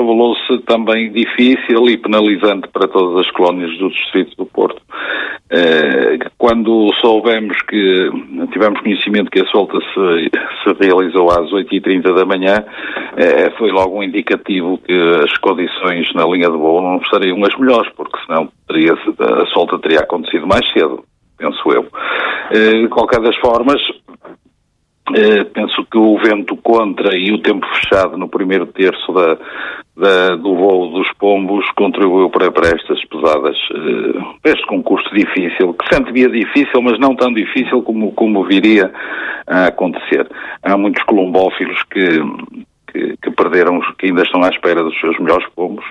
revelou-se também difícil e penalizante para todas as colónias do Distrito do Porto. Quando tivemos conhecimento que a solta se realizou às 8h30 da manhã, foi logo um indicativo que as condições na linha de voo não estariam as melhores, porque senão a solta teria acontecido mais cedo, penso eu. De qualquer das formas, penso que o vento contra e o tempo fechado no primeiro terço do voo dos pombos contribuiu para estas pesadas, este concurso difícil, que sempre via difícil, mas não tão difícil como viria a acontecer. Há muitos colombófilos que perderam, que ainda estão à espera dos seus melhores pombos,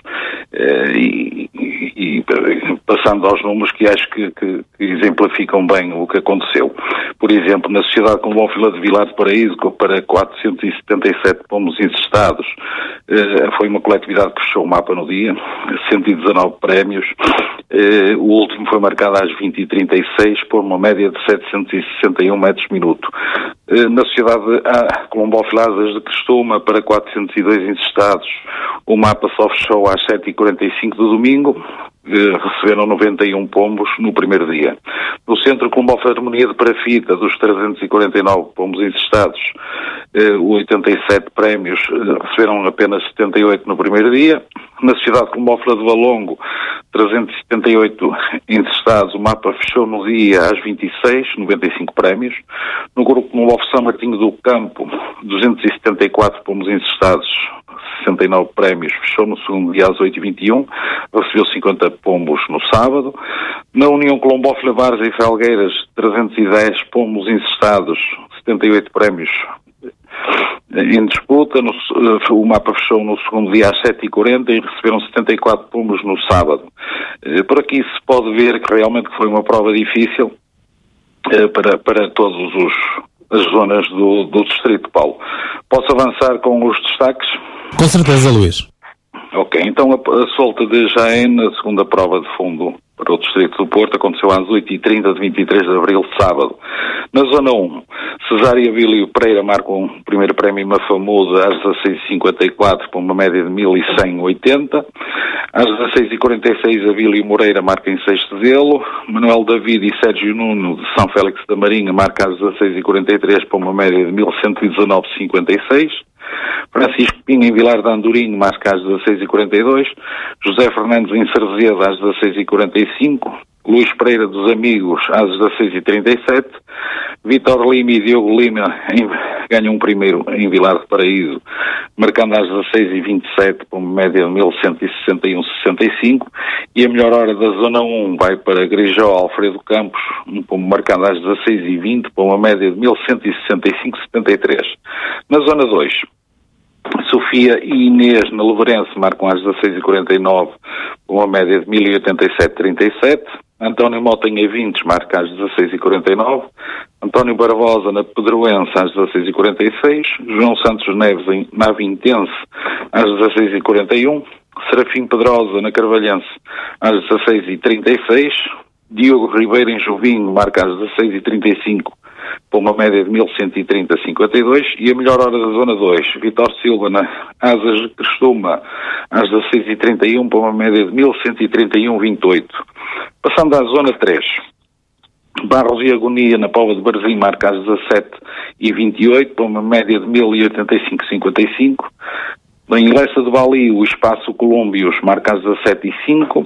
e passando aos números que acho que exemplificam bem o que aconteceu. Por exemplo, na Sociedade Colombófila de Vilar de Paraíso, para 477 pombos incestados, foi uma coletividade que fechou o mapa no dia, 119 prémios. O último foi marcado às 20h36 por uma média de 761 metros minuto. Na Sociedade Colombófila Asas de Crestuma, para 402 incestados, o mapa só fechou às 7h45 do domingo. Receberam 91 pombos no primeiro dia. No Centro Colombófilo Harmonia de Parafita, dos 349 pombos incestados, 87 prémios, receberam apenas 78 no primeiro dia. Na Sociedade Colombófila de Valongo, 378 incestados, o mapa fechou no dia às 26, 95 prémios. No Grupo Colombófilo São Martinho do Campo, 274 pombos incestados, 69 prémios, fechou no segundo dia às 8h21, recebeu 50 pombos no sábado. Na União Colombófila Várzea e Felgueiras, 310 pombos incestados, 78 prémios em disputa. O mapa fechou no segundo dia às 7h40 e receberam 74 pombos no sábado. Por aqui se pode ver que realmente foi uma prova difícil para todas as zonas do Distrito de Paulo. Posso avançar com os destaques? Com certeza, Luís. Ok, então a solta de Jaén, a segunda prova de fundo para o Distrito do Porto, aconteceu às 8h30 de 23 de abril, sábado. Na Zona 1, Cesária Abílio Pereira marca um primeiro prémio Mafamuda às 16h54 por uma média de 1180. Às 16h46, Abílio Moreira marca em sexto zelo. Manuel David e Sérgio Nuno de São Félix da Marinha marca às 16h43 por uma média de 1119,56. Francisco Pinho em Vilar de Andorinho marca às 16h42, José Fernandes em Cerzedo às 16h45, Luís Pereira dos Amigos às 16h37, Vítor Lima e Diogo Lima ganham um primeiro em Vilar de Paraíso, marcando às 16h27 por uma média de 1161,65, e a melhor hora da Zona 1 vai para Grijó Alfredo Campos, marcando às 16h20 por uma média de 1165,73. Na Zona 2, Sofia e Inês na Leverense marcam às 16h49 com uma média de 1087,37. António Mota em Avintes marca às 16h49. António Barbosa na Pedroense às 16h46. João Santos Neves na Avintense às 16h41. Serafim Pedrosa na Carvalhense às 16h36. Diogo Ribeiro em Jovinho marca às 16h35 por uma média de 1130,52, e a melhor hora da Zona 2, Vítor Silva na Asas de Crestuma às 16h31 por uma média de 1131,28. Passando à Zona 3, Barros e Agonia na Póvoa de Varzim marca às 17h28 por uma média de 1085,55. Em Lessa de Bali, o Espaço Colúmbios marca às 17h05.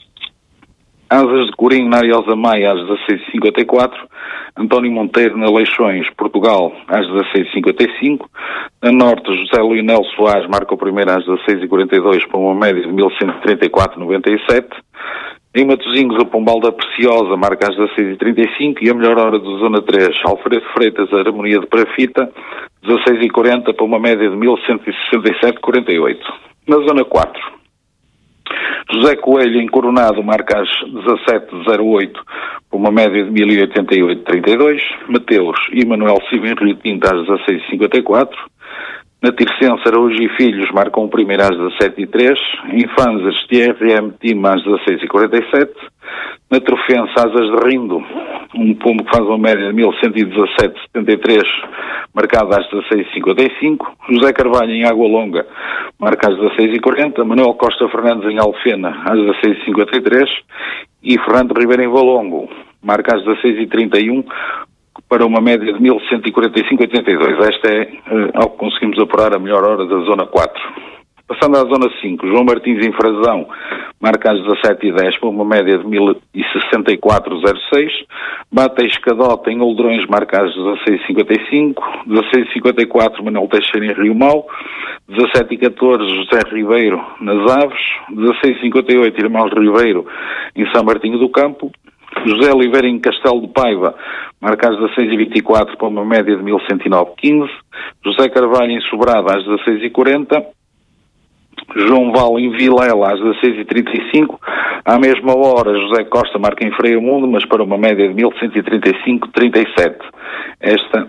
Asas de Corim na Ariosa Maia às 16h54, António Monteiro na Leixões, Portugal, às 16h55, a Norte, José Leonel Soares marca o primeiro às 16h42 por uma média de 1134,97, em Matosinhos o Pombal da Preciosa marca às 16h35, e a melhor hora da Zona 3, Alfredo Freitas, a Harmonia de Parafita, 16h40 por uma média de 1167,48. Na Zona 4, José Coelho em Coronado marca às 17h08 por uma média de 1088,32. Mateus e Manuel Silva em Rio Tinto às 16h54. Na Tircense, Araújo e Filhos marcam o primeiro às 17h03. Em Fanzas, TRM Team às 16h47. Na Trofense, Asas de Rindo, um pombo que faz uma média de 1117,73, marcado às 16h55. José Carvalho em Água Longa, marca às 16h40. Manuel Costa Fernandes em Alfena, às 16h53. E Fernando Ribeiro em Valongo, marca às 16h31, para uma média de 1145,82. Esta é, ao que conseguimos apurar, a melhor hora da Zona 4. Passando à Zona 5, João Martins em Frazão marca às 17h10 para uma média de 1064,06. Bata Escadota em Oldrões marca às 16h55. 16h54, Manuel Teixeira em Rio Mau. 17h14, José Ribeiro nas Aves. 16h58, Irmãos Ribeiro em São Martinho do Campo. José Oliveira em Castelo de Paiva marca às 16h24 para uma média de 1109,15. José Carvalho em Sobrada às 16h40. João Val em Vilela às 16h35. À mesma hora, José Costa marca em Freio-Mundo, mas para uma média de 1135,37. Esta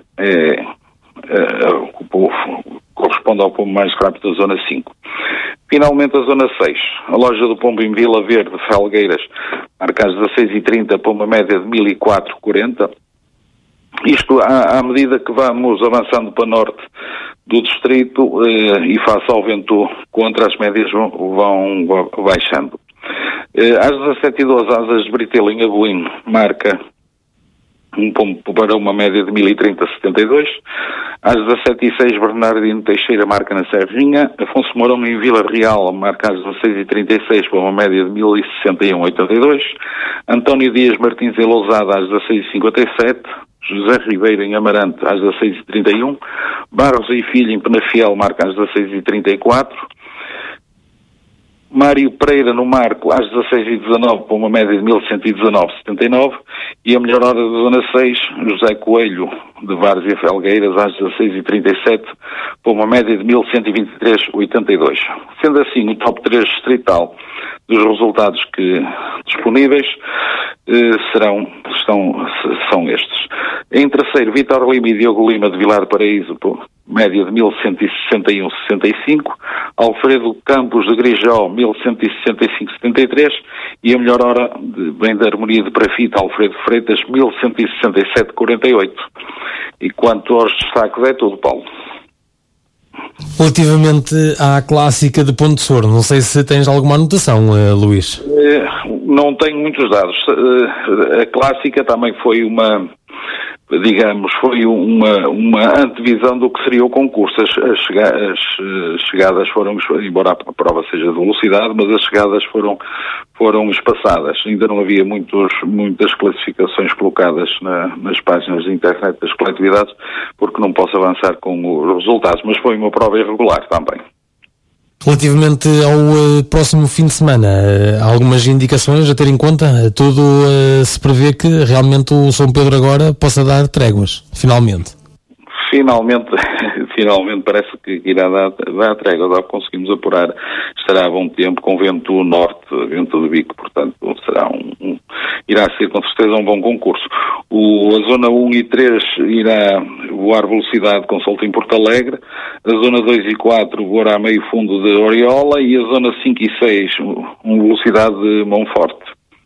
corresponde ao pombo mais rápido da Zona 5. Finalmente a Zona 6. A loja do pombo em Vila Verde, Felgueiras, marca às 16h30 para uma média de 1004,40. Isto à medida que vamos avançando para norte do distrito e face ao vento contra, as médias vão baixando. Às 17h12, Asas de Britelo em Abuim marca um pombo para uma média de 1030,72. Às 17h06, Bernardino Teixeira marca na Serrinha. Afonso Mourão em Vila Real marca às 16h36 para uma média de 1061,82. António Dias Martins em Lousada às 16h57. José Ribeiro em Amarante às 16h31. Barros e Filho em Penafiel marca às 16h34. Mário Pereira no Marco às 16h19 para uma média de 1119,79. E a melhor hora da Zona 6, José Coelho de Várzea Felgueiras às 16h37 para uma média de 1123,82. Sendo assim, o top 3 distrital dos resultados disponíveis são estes. Em terceiro, Vítor Lima e Diogo Lima de Vilar do Paraíso, por média de 1161,65. Alfredo Campos de Grijó, 1165,73. E a melhor hora vem da Harmonia de Prafita, Alfredo Freitas, 1167,48. E quanto aos destaques é tudo, Paulo. Relativamente à clássica de Ponte Sor, não sei se tens alguma anotação, Luís. Não tenho muitos dados. A clássica também foi uma antevisão do que seria o concurso. As chegadas foram, embora a prova seja de velocidade, mas as chegadas foram espaçadas. Ainda não havia muitas classificações colocadas nas páginas de internet das coletividades, porque não posso avançar com os resultados, mas foi uma prova irregular também. Relativamente ao próximo fim de semana, há algumas indicações a ter em conta? Tudo se prevê que realmente o São Pedro agora possa dar tréguas, finalmente. Finalmente parece que irá dar tréguas, ao que conseguimos apurar, estará a bom tempo, com vento norte, vento de bico, portanto irá ser com certeza um bom concurso. A zona 1 e 3 irá voar velocidade com solto em Porto Alegre, a zona 2 e 4 voará meio fundo de Oriola e a zona 5 e 6 velocidade de Monforte.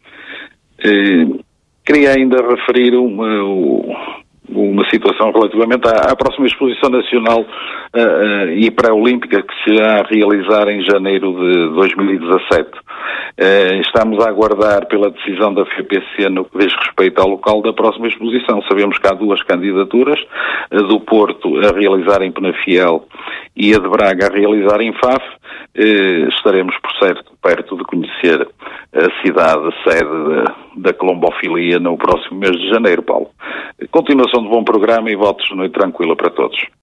Queria ainda referir uma situação relativamente à próxima exposição nacional e pré-olímpica que se irá realizar em janeiro de 2017. Estamos a aguardar pela decisão da FPC no que diz respeito ao local da próxima exposição. Sabemos que há duas candidaturas, a do Porto a realizar em Penafiel e a de Braga a realizar em Faf. Estaremos, por certo, perto de conhecer a cidade sede da colombofilia no próximo mês de janeiro, Paulo. Continuação de bom programa e votos de noite tranquila para todos.